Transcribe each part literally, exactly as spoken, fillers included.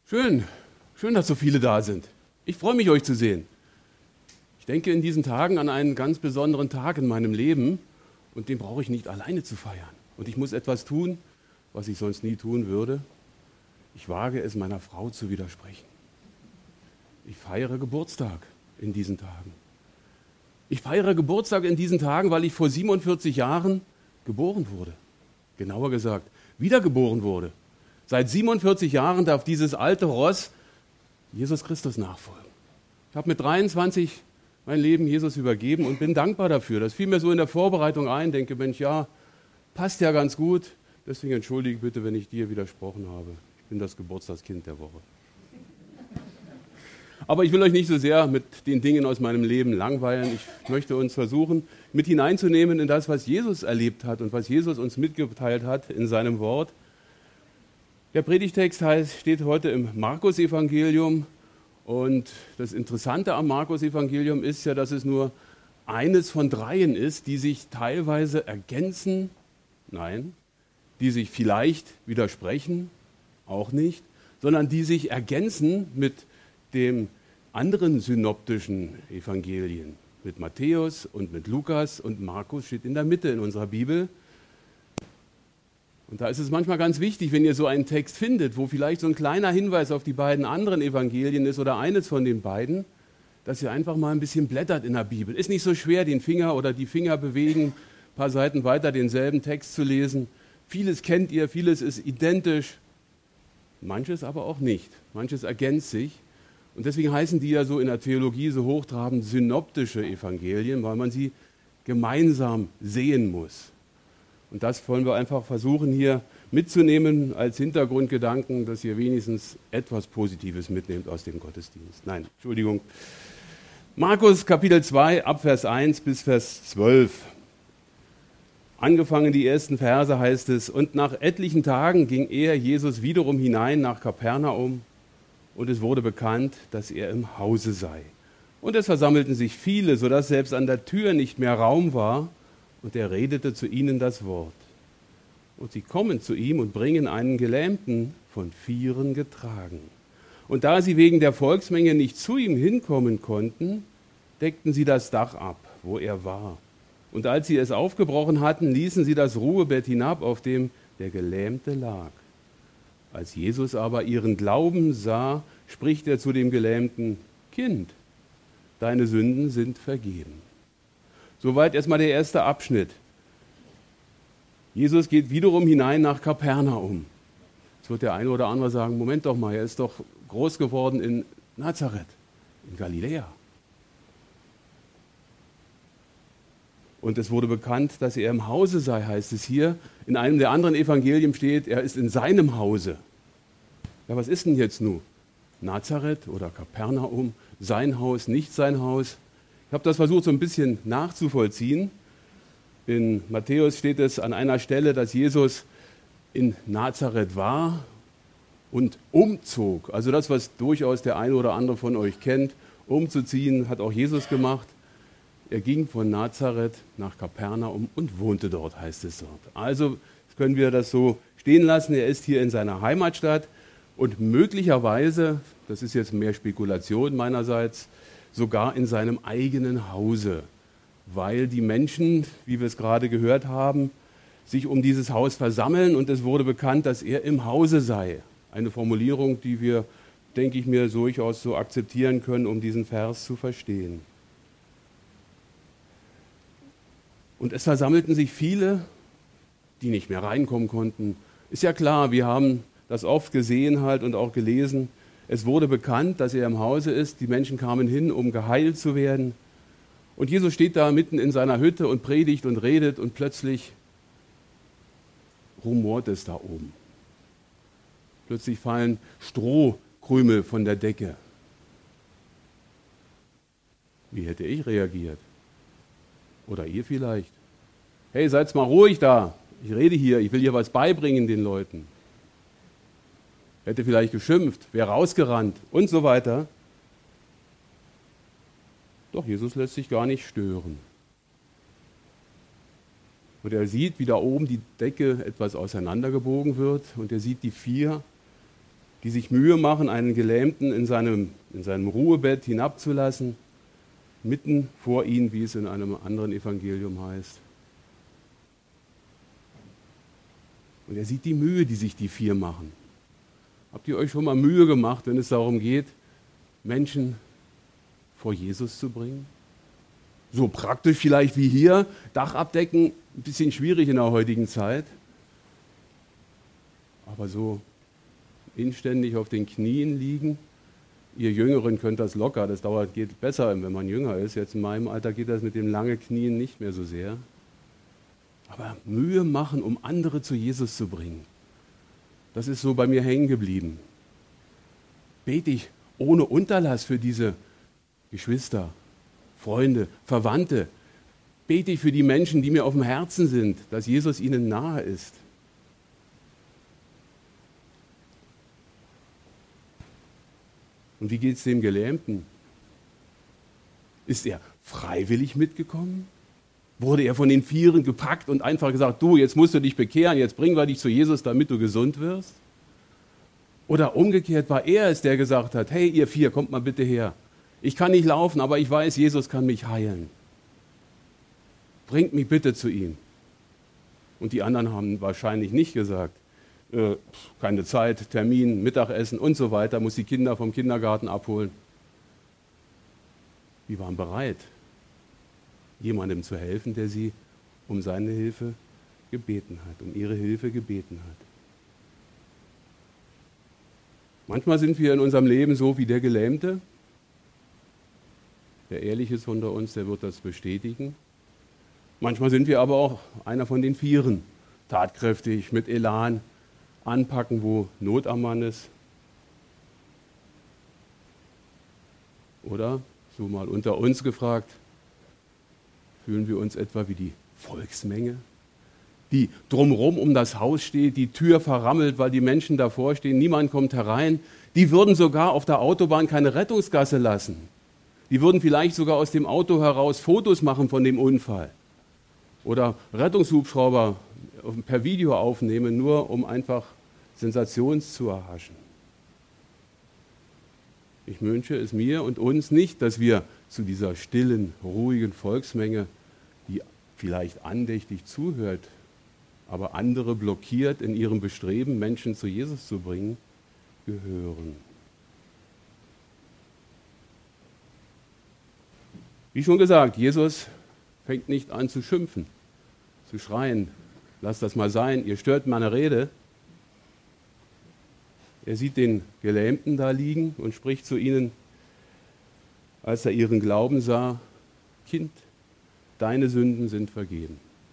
Schön, schön, dass so viele da sind. Ich freue mich, euch zu sehen. Ich denke in diesen Tagen an einen ganz besonderen Tag in meinem Leben und den brauche ich nicht alleine zu feiern. Und ich muss etwas tun, was ich sonst nie tun würde. Ich wage es, meiner Frau zu widersprechen. Ich feiere Geburtstag in diesen Tagen. Ich feiere Geburtstag in diesen Tagen, weil ich vor siebenundvierzig Jahren geboren wurde. Genauer gesagt, wiedergeboren wurde. Seit siebenundvierzig Jahren darf dieses alte Ross Jesus Christus nachfolgen. Ich habe mit dreiundzwanzig mein Leben Jesus übergeben und bin dankbar dafür. Das fiel mir so in der Vorbereitung ein, denke, Mensch, ja, passt ja ganz gut. Deswegen entschuldige bitte, wenn ich dir widersprochen habe. Ich bin das Geburtstagskind der Woche. Aber ich will euch nicht so sehr mit den Dingen aus meinem Leben langweilen. Ich möchte uns versuchen, mit hineinzunehmen in das, was Jesus erlebt hat und was Jesus uns mitgeteilt hat in seinem Wort. Der Predigtext heißt, steht heute im Markus-Evangelium und das Interessante am Markus-Evangelium ist ja, dass es nur eines von dreien ist, die sich teilweise ergänzen, nein, die sich vielleicht widersprechen, auch nicht, sondern die sich ergänzen mit dem anderen synoptischen Evangelien, mit Matthäus und mit Lukas, und Markus steht in der Mitte in unserer Bibel. Und da ist es manchmal ganz wichtig, wenn ihr so einen Text findet, wo vielleicht so ein kleiner Hinweis auf die beiden anderen Evangelien ist oder eines von den beiden, dass ihr einfach mal ein bisschen blättert in der Bibel. Ist nicht so schwer, den Finger oder die Finger bewegen, ein paar Seiten weiter denselben Text zu lesen. Vieles kennt ihr, vieles ist identisch, manches aber auch nicht. Manches ergänzt sich. Und deswegen heißen die ja so in der Theologie so hochtrabend synoptische Evangelien, weil man sie gemeinsam sehen muss. Und das wollen wir einfach versuchen hier mitzunehmen als Hintergrundgedanken, dass ihr wenigstens etwas Positives mitnehmt aus dem Gottesdienst. Nein, Entschuldigung. Markus Kapitel zwei, ab Vers eins bis Vers zwölf. Angefangen die ersten Verse heißt es: Und nach etlichen Tagen ging er, Jesus, wiederum hinein nach Kapernaum, und es wurde bekannt, dass er im Hause sei. Und es versammelten sich viele, sodass selbst an der Tür nicht mehr Raum war, und er redete zu ihnen das Wort. Und sie kommen zu ihm und bringen einen Gelähmten, von Vieren getragen. Und da sie wegen der Volksmenge nicht zu ihm hinkommen konnten, deckten sie das Dach ab, wo er war. Und als sie es aufgebrochen hatten, ließen sie das Ruhebett hinab, auf dem der Gelähmte lag. Als Jesus aber ihren Glauben sah, spricht er zu dem Gelähmten: Kind, deine Sünden sind vergeben. Soweit erstmal der erste Abschnitt. Jesus geht wiederum hinein nach Kapernaum. Jetzt wird der eine oder andere sagen: Moment doch mal, er ist doch groß geworden in Nazareth, in Galiläa. Und es wurde bekannt, dass er im Hause sei, heißt es hier. In einem der anderen Evangelien steht, er ist in seinem Hause. Ja, was ist denn jetzt nun? Nazareth oder Kapernaum? Sein Haus, nicht sein Haus? Ich habe das versucht, so ein bisschen nachzuvollziehen. In Matthäus steht es an einer Stelle, dass Jesus in Nazareth war und umzog. Also das, was durchaus der eine oder andere von euch kennt. Umzuziehen hat auch Jesus gemacht. Er ging von Nazareth nach Kapernaum und wohnte dort, heißt es dort. Also können wir das so stehen lassen. Er ist hier in seiner Heimatstadt und möglicherweise, das ist jetzt mehr Spekulation meinerseits, sogar in seinem eigenen Hause, weil die Menschen, wie wir es gerade gehört haben, sich um dieses Haus versammeln und es wurde bekannt, dass er im Hause sei. Eine Formulierung, die wir, denke ich mir, durchaus so akzeptieren können, um diesen Vers zu verstehen. Und es versammelten sich viele, die nicht mehr reinkommen konnten. Ist ja klar, wir haben das oft gesehen halt und auch gelesen. Es wurde bekannt, dass er im Hause ist. Die Menschen kamen hin, um geheilt zu werden. Und Jesus steht da mitten in seiner Hütte und predigt und redet und plötzlich rumort es da oben. Plötzlich fallen Strohkrümel von der Decke. Wie hätte ich reagiert? Oder ihr vielleicht. Hey, seid's mal ruhig da. Ich rede hier, ich will hier was beibringen den Leuten. Hätte vielleicht geschimpft, wäre rausgerannt und so weiter. Doch Jesus lässt sich gar nicht stören. Und er sieht, wie da oben die Decke etwas auseinandergebogen wird und er sieht die vier die sich Mühe machen, einen Gelähmten in seinem, in seinem Ruhebett hinabzulassen, mitten vor ihnen, wie es in einem anderen Evangelium heißt. Und er sieht die Mühe, die sich die vier machen. Habt ihr euch schon mal Mühe gemacht, wenn es darum geht, Menschen vor Jesus zu bringen? So praktisch vielleicht wie hier, Dach abdecken, ein bisschen schwierig in der heutigen Zeit. Aber so inständig auf den Knien liegen, ihr Jüngeren könnt das locker, das dauert, geht besser, wenn man jünger ist. Jetzt in meinem Alter geht das mit dem langen Knien nicht mehr so sehr. Aber Mühe machen, um andere zu Jesus zu bringen, das ist so bei mir hängen geblieben. Bete ich ohne Unterlass für diese Geschwister, Freunde, Verwandte. Bete ich für die Menschen, die mir auf dem Herzen sind, dass Jesus ihnen nahe ist. Und wie geht es dem Gelähmten? Ist er freiwillig mitgekommen? Wurde er von den Vieren gepackt und einfach gesagt, du, jetzt musst du dich bekehren, jetzt bringen wir dich zu Jesus, damit du gesund wirst? Oder umgekehrt war er es, der gesagt hat, hey ihr vier, kommt mal bitte her. Ich kann nicht laufen, aber ich weiß, Jesus kann mich heilen. Bringt mich bitte zu ihm. Und die anderen haben wahrscheinlich nicht gesagt, äh, keine Zeit, Termin, Mittagessen und so weiter, muss die Kinder vom Kindergarten abholen. Die waren bereit, jemandem zu helfen, der sie um seine Hilfe gebeten hat, um ihre Hilfe gebeten hat. Manchmal sind wir in unserem Leben so wie der Gelähmte. Der Ehrliche ist unter uns, der wird das bestätigen. Manchmal sind wir aber auch einer von den Vieren, tatkräftig, mit Elan, anpacken, wo Not am Mann ist. Oder, so mal unter uns gefragt, fühlen wir uns etwa wie die Volksmenge, die drumherum um das Haus steht, die Tür verrammelt, weil die Menschen davor stehen, niemand kommt herein. Die würden sogar auf der Autobahn keine Rettungsgasse lassen. Die würden vielleicht sogar aus dem Auto heraus Fotos machen von dem Unfall. Oder Rettungshubschrauber per Video aufnehmen, nur um einfach Sensations zu erhaschen. Ich wünsche es mir und uns nicht, dass wir zu dieser stillen, ruhigen Volksmenge, die vielleicht andächtig zuhört, aber andere blockiert in ihrem Bestreben, Menschen zu Jesus zu bringen, gehören. Wie schon gesagt, Jesus fängt nicht an zu schimpfen, zu schreien, lasst das mal sein, ihr stört meine Rede. Er sieht den Gelähmten da liegen und spricht zu ihnen, als er ihren Glauben sah, Kind, deine Sünden sind vergeben.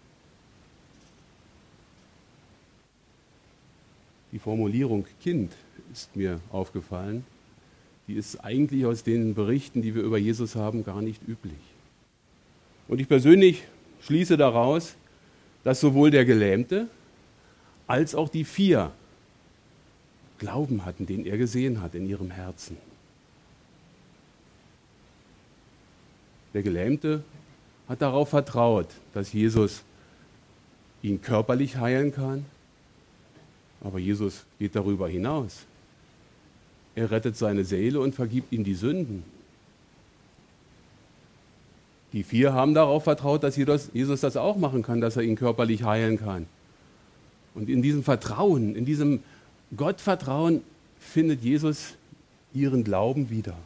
Die Formulierung Kind ist mir aufgefallen. Die ist eigentlich aus den Berichten, die wir über Jesus haben, gar nicht üblich. Und ich persönlich schließe daraus, dass sowohl der Gelähmte als auch die vier Glauben hatten, den er gesehen hat in ihrem Herzen. Der Gelähmte hat darauf vertraut, dass Jesus ihn körperlich heilen kann, aber Jesus geht darüber hinaus. Er rettet seine Seele und vergibt ihm die Sünden. Die vier haben darauf vertraut, dass Jesus das auch machen kann, dass er ihn körperlich heilen kann. Und in diesem Vertrauen, in diesem Gottvertrauen findet Jesus ihren Glauben wieder.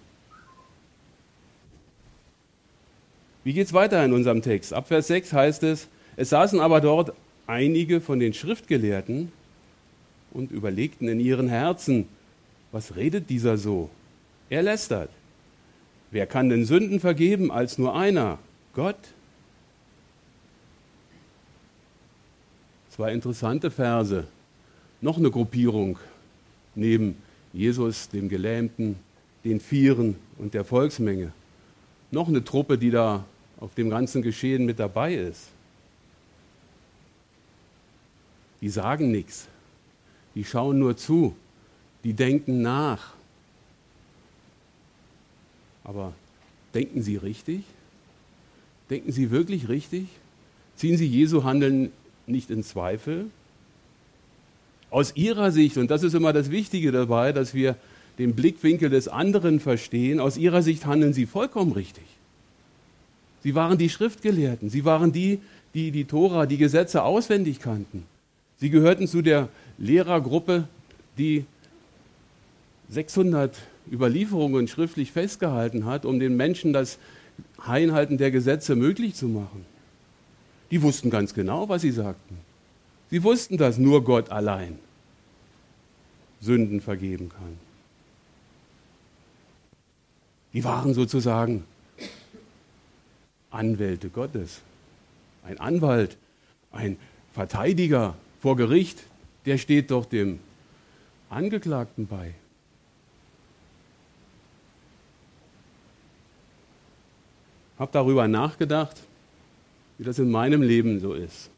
Wie geht es weiter in unserem Text? Ab Vers sechs heißt es, es saßen aber dort einige von den Schriftgelehrten und überlegten in ihren Herzen, was redet dieser so? Er lästert. Wer kann denn Sünden vergeben als nur einer? Gott. Zwei interessante Verse. Noch eine Gruppierung neben Jesus, dem Gelähmten, den Vieren und der Volksmenge. Noch eine Truppe, die da auf dem ganzen Geschehen mit dabei ist. Die sagen nichts. Die schauen nur zu. Die denken nach. Aber denken sie richtig? Denken sie wirklich richtig? Ziehen sie Jesu Handeln nicht in Zweifel? Aus ihrer Sicht, und das ist immer das Wichtige dabei, dass wir den Blickwinkel des anderen verstehen, aus ihrer Sicht handeln sie vollkommen richtig. Sie waren die Schriftgelehrten, sie waren die, die die Tora, die Gesetze auswendig kannten. Sie gehörten zu der Lehrergruppe, die sechshundert Überlieferungen schriftlich festgehalten hat, um den Menschen das Einhalten der Gesetze möglich zu machen. Die wussten ganz genau, was sie sagten. Sie wussten, dass nur Gott allein Sünden vergeben kann. Die waren sozusagen Anwälte Gottes. Ein Anwalt, ein Verteidiger vor Gericht, der steht doch dem Angeklagten bei. Ich habe darüber nachgedacht, wie das in meinem Leben so ist.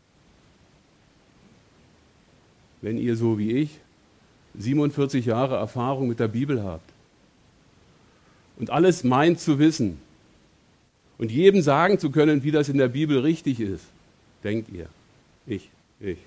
Wenn ihr so wie ich siebenundvierzig Jahre Erfahrung mit der Bibel habt und alles meint zu wissen und jedem sagen zu können, wie das in der Bibel richtig ist, denkt ihr, ich, ich,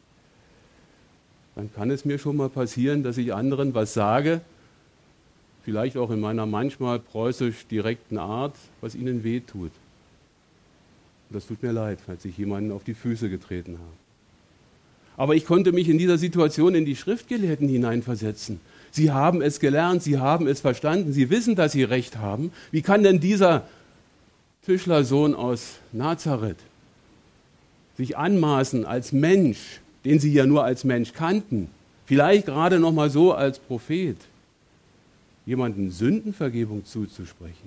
dann kann es mir schon mal passieren, dass ich anderen was sage, vielleicht auch in meiner manchmal preußisch direkten Art, was ihnen wehtut. Das tut mir leid, falls ich jemanden auf die Füße getreten habe. Aber ich konnte mich in dieser Situation in die Schriftgelehrten hineinversetzen. Sie haben es gelernt, sie haben es verstanden, sie wissen, dass sie Recht haben. Wie kann denn dieser Tischlersohn aus Nazareth sich anmaßen als Mensch, den sie ja nur als Mensch kannten, vielleicht gerade noch mal so als Prophet, jemandem Sündenvergebung zuzusprechen?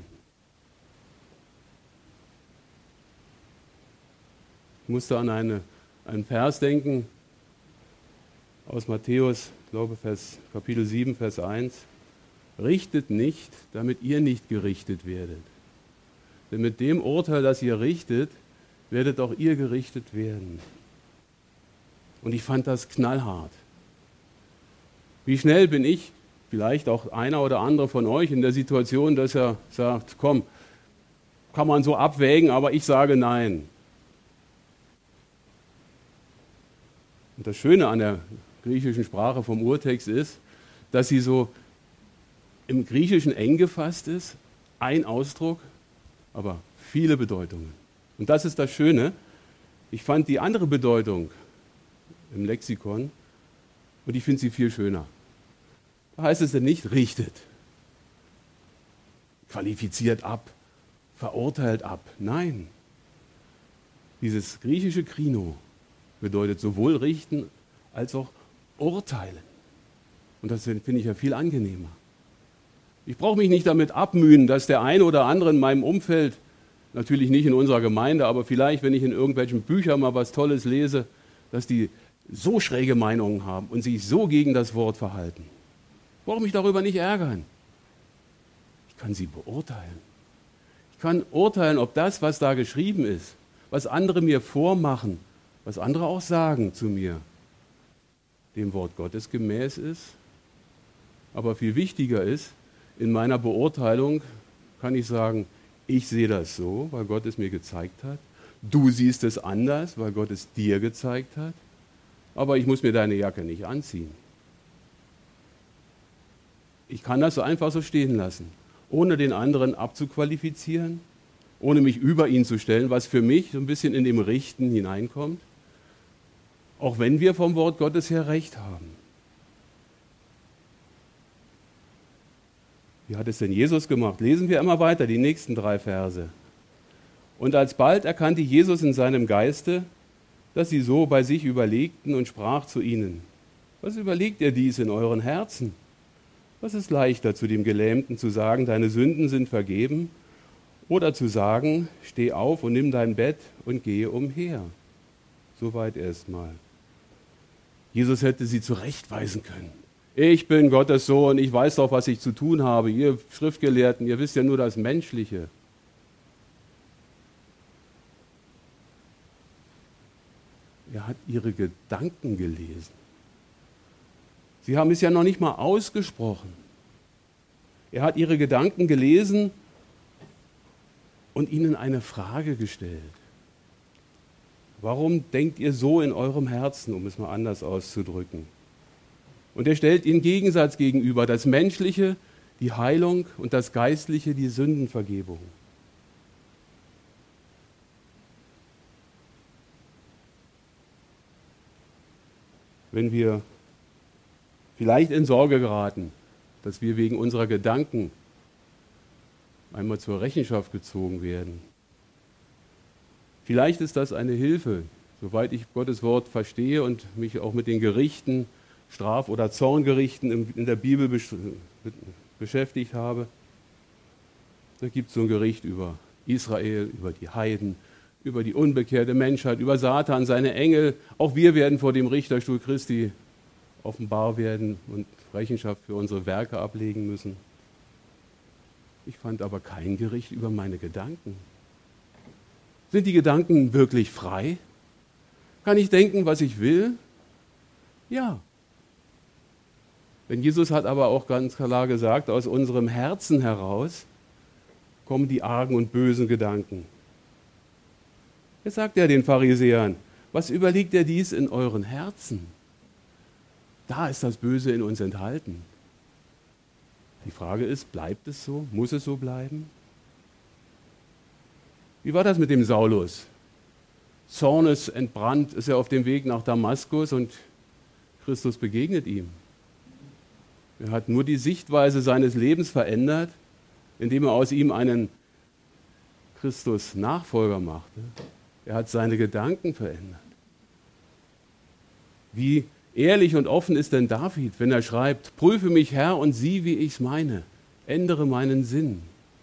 Ich musste an eine, einen Vers denken aus Matthäus, ich glaube Vers, Kapitel sieben, Vers eins. Richtet nicht, damit ihr nicht gerichtet werdet. Denn mit dem Urteil, das ihr richtet, werdet auch ihr gerichtet werden. Und ich fand das knallhart. Wie schnell bin ich, vielleicht auch einer oder andere von euch, in der Situation, dass er sagt, komm, kann man so abwägen, aber ich sage nein. Und das Schöne an der griechischen Sprache vom Urtext ist, dass sie so im Griechischen eng gefasst ist, ein Ausdruck, aber viele Bedeutungen. Und das ist das Schöne. Ich fand die andere Bedeutung im Lexikon und ich finde sie viel schöner. Da heißt es denn nicht richtet, qualifiziert ab, verurteilt ab. Nein, dieses griechische Krino bedeutet sowohl richten als auch urteilen. Und das finde ich ja viel angenehmer. Ich brauche mich nicht damit abmühen, dass der eine oder andere in meinem Umfeld, natürlich nicht in unserer Gemeinde, aber vielleicht, wenn ich in irgendwelchen Büchern mal was Tolles lese, dass die so schräge Meinungen haben und sich so gegen das Wort verhalten. Ich brauche mich darüber nicht ärgern. Ich kann sie beurteilen. Ich kann urteilen, ob das, was da geschrieben ist, was andere mir vormachen, was andere auch sagen zu mir, dem Wort Gottes gemäß ist. Aber viel wichtiger ist, in meiner Beurteilung kann ich sagen, ich sehe das so, weil Gott es mir gezeigt hat. Du siehst es anders, weil Gott es dir gezeigt hat. Aber ich muss mir deine Jacke nicht anziehen. Ich kann das so einfach so stehen lassen, ohne den anderen abzuqualifizieren, ohne mich über ihn zu stellen, was für mich so ein bisschen in dem Richten hineinkommt. Auch wenn wir vom Wort Gottes her Recht haben. Wie hat es denn Jesus gemacht? Lesen wir immer weiter, die nächsten drei Verse. Und alsbald erkannte Jesus in seinem Geiste, dass sie so bei sich überlegten und sprach zu ihnen: Was überlegt ihr dies in euren Herzen? Was ist leichter, zu dem Gelähmten zu sagen, deine Sünden sind vergeben, oder zu sagen, steh auf und nimm dein Bett und gehe umher? Soweit erstmal. Jesus hätte sie zurechtweisen können. Ich bin Gottes Sohn, ich weiß doch, was ich zu tun habe. Ihr Schriftgelehrten, ihr wisst ja nur das Menschliche. Er hat ihre Gedanken gelesen. Sie haben es ja noch nicht mal ausgesprochen. Er hat ihre Gedanken gelesen und ihnen eine Frage gestellt. Warum denkt ihr so in eurem Herzen, um es mal anders auszudrücken? Und er stellt den Gegensatz gegenüber, das Menschliche, die Heilung und das Geistliche, die Sündenvergebung. Wenn wir vielleicht in Sorge geraten, dass wir wegen unserer Gedanken einmal zur Rechenschaft gezogen werden, vielleicht ist das eine Hilfe, soweit ich Gottes Wort verstehe und mich auch mit den Gerichten, Straf- oder Zorngerichten in der Bibel beschäftigt habe. Da gibt es so ein Gericht über Israel, über die Heiden, über die unbekehrte Menschheit, über Satan, seine Engel. Auch wir werden vor dem Richterstuhl Christi offenbar werden und Rechenschaft für unsere Werke ablegen müssen. Ich fand aber kein Gericht über meine Gedanken. Sind die Gedanken wirklich frei? Kann ich denken, was ich will? Ja. Denn Jesus hat aber auch ganz klar gesagt, aus unserem Herzen heraus kommen die argen und bösen Gedanken. Jetzt sagt er den Pharisäern, was überlegt ihr dies in euren Herzen? Da ist das Böse in uns enthalten. Die Frage ist, bleibt es so? Muss es so bleiben? Wie war das mit dem Saulus? Zornesentbrannt ist er auf dem Weg nach Damaskus und Christus begegnet ihm. Er hat nur die Sichtweise seines Lebens verändert, indem er aus ihm einen Christus-Nachfolger machte. Er hat seine Gedanken verändert. Wie ehrlich und offen ist denn David, wenn er schreibt, prüfe mich, Herr, und sieh, wie ich's meine, ändere meinen Sinn.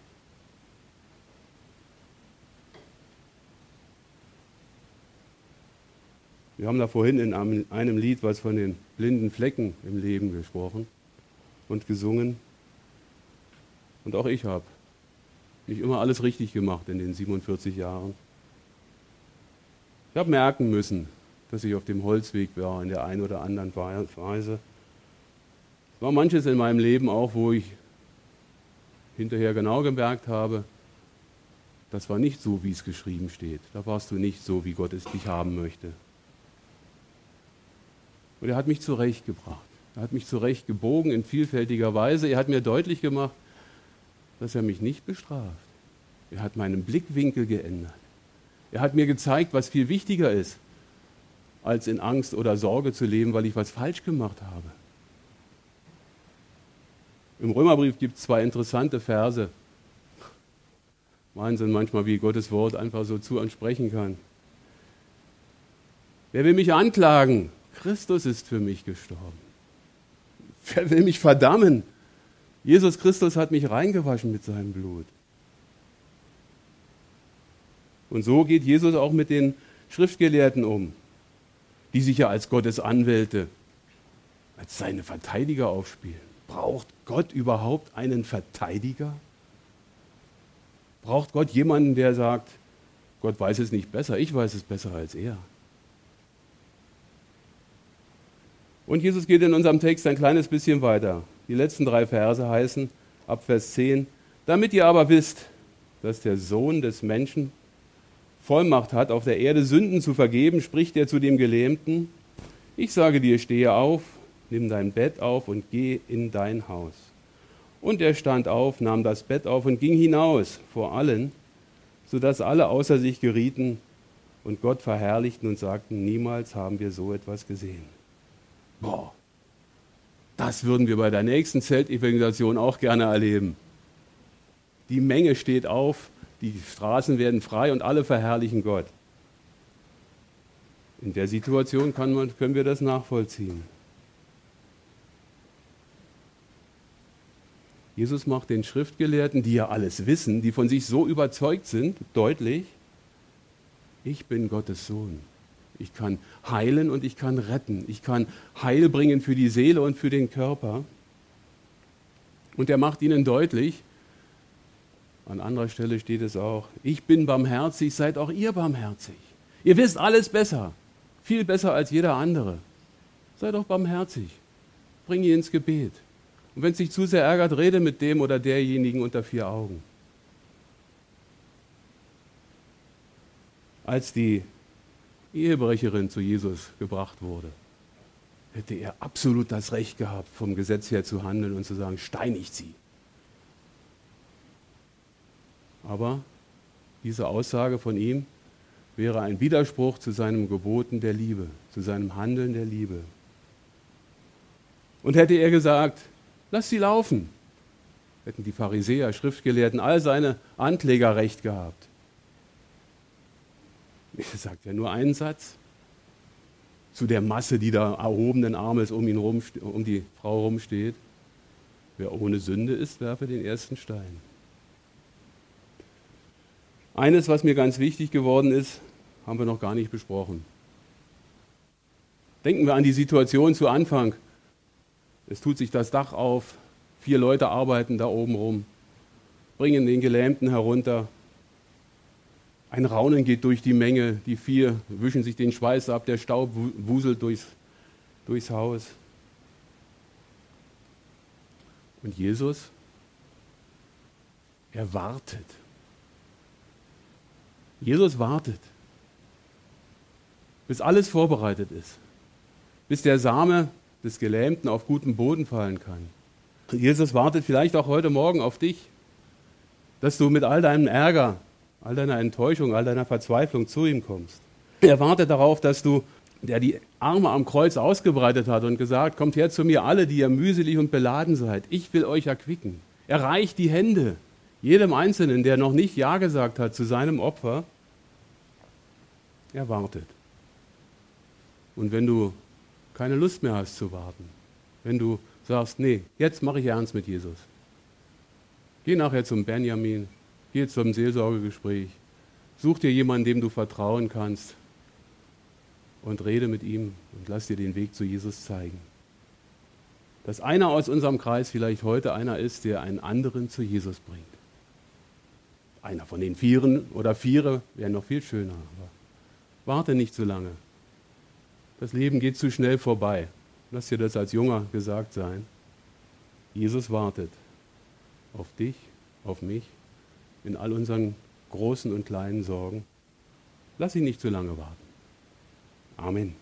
Wir haben da vorhin in einem Lied was von den blinden Flecken im Leben gesprochen und gesungen. Und auch ich habe nicht immer alles richtig gemacht in den siebenundvierzig Jahren. Ich habe merken müssen, dass ich auf dem Holzweg war in der einen oder anderen Weise. Es war manches in meinem Leben auch, wo ich hinterher genau gemerkt habe, das war nicht so, wie es geschrieben steht. Da warst du nicht so, wie Gott es dich haben möchte. Und er hat mich zurechtgebracht. Er hat mich zurechtgebogen in vielfältiger Weise. Er hat mir deutlich gemacht, dass er mich nicht bestraft. Er hat meinen Blickwinkel geändert. Er hat mir gezeigt, was viel wichtiger ist, als in Angst oder Sorge zu leben, weil ich was falsch gemacht habe. Im Römerbrief gibt es zwei interessante Verse. Wahnsinn manchmal, wie Gottes Wort einfach so zu uns sprechen kann. Wer will mich anklagen? Christus ist für mich gestorben. Wer will mich verdammen? Jesus Christus hat mich reingewaschen mit seinem Blut. Und so geht Jesus auch mit den Schriftgelehrten um, die sich ja als Gottes Anwälte, als seine Verteidiger aufspielen. Braucht Gott überhaupt einen Verteidiger? Braucht Gott jemanden, der sagt, Gott weiß es nicht besser, ich weiß es besser als er? Und Jesus geht in unserem Text ein kleines bisschen weiter. Die letzten drei Verse heißen, ab Vers zehn, damit ihr aber wisst, dass der Sohn des Menschen Vollmacht hat, auf der Erde Sünden zu vergeben, spricht er zu dem Gelähmten, ich sage dir, stehe auf, nimm dein Bett auf und geh in dein Haus. Und er stand auf, nahm das Bett auf und ging hinaus vor allen, sodass alle außer sich gerieten und Gott verherrlichten und sagten, niemals haben wir so etwas gesehen. Boah, das würden wir bei der nächsten Zeltevangelisation auch gerne erleben. Die Menge steht auf, die Straßen werden frei und alle verherrlichen Gott. In der Situation kann man, können wir das nachvollziehen. Jesus macht den Schriftgelehrten, die ja alles wissen, die von sich so überzeugt sind, deutlich, ich bin Gottes Sohn. Ich kann heilen und ich kann retten. Ich kann Heil bringen für die Seele und für den Körper. Und er macht ihnen deutlich, an anderer Stelle steht es auch, ich bin barmherzig, seid auch ihr barmherzig. Ihr wisst alles besser, viel besser als jeder andere. Seid auch barmherzig, bring ihn ins Gebet. Und wenn es dich zu sehr ärgert, rede mit dem oder derjenigen unter vier Augen. Als die Ehebrecherin zu Jesus gebracht wurde, hätte er absolut das Recht gehabt, vom Gesetz her zu handeln und zu sagen, steinigt sie. Aber diese Aussage von ihm wäre ein Widerspruch zu seinem Geboten der Liebe, zu seinem Handeln der Liebe. Und hätte er gesagt, lass sie laufen, hätten die Pharisäer, Schriftgelehrten, all seine Ankläger recht gehabt. Er sagt ja nur einen Satz zu der Masse, die da erhobenen Armes um ihn rum, um die Frau rumsteht. Wer ohne Sünde ist, werfe den ersten Stein. Eines, was mir ganz wichtig geworden ist, haben wir noch gar nicht besprochen. Denken wir an die Situation zu Anfang. Es tut sich das Dach auf, vier Leute arbeiten da oben rum, bringen den Gelähmten herunter. Ein Raunen geht durch die Menge, die vier wischen sich den Schweiß ab, der Staub wuselt durchs, durchs Haus. Und Jesus, er wartet. Jesus wartet, bis alles vorbereitet ist, bis der Same des Gelähmten auf guten Boden fallen kann. Jesus wartet vielleicht auch heute Morgen auf dich, dass du mit all deinem Ärger, all deiner Enttäuschung, all deiner Verzweiflung zu ihm kommst. Er wartet darauf, dass du, der die Arme am Kreuz ausgebreitet hat und gesagt, kommt her zu mir alle, die ihr mühselig und beladen seid, ich will euch erquicken. Er reicht die Hände jedem Einzelnen, der noch nicht Ja gesagt hat zu seinem Opfer. Er wartet. Und wenn du keine Lust mehr hast zu warten, wenn du sagst, nee, jetzt mache ich ernst mit Jesus, geh nachher zum Benjamin, geh zum Seelsorgegespräch, such dir jemanden, dem du vertrauen kannst und rede mit ihm und lass dir den Weg zu Jesus zeigen. Dass einer aus unserem Kreis vielleicht heute einer ist, der einen anderen zu Jesus bringt. Einer von den Vieren oder Viere wäre noch viel schöner. Aber warte nicht so lange. Das Leben geht zu schnell vorbei. Lass dir das als Junger gesagt sein. Jesus wartet auf dich, auf mich, in all unseren großen und kleinen Sorgen. Lass ihn nicht zu lange warten. Amen.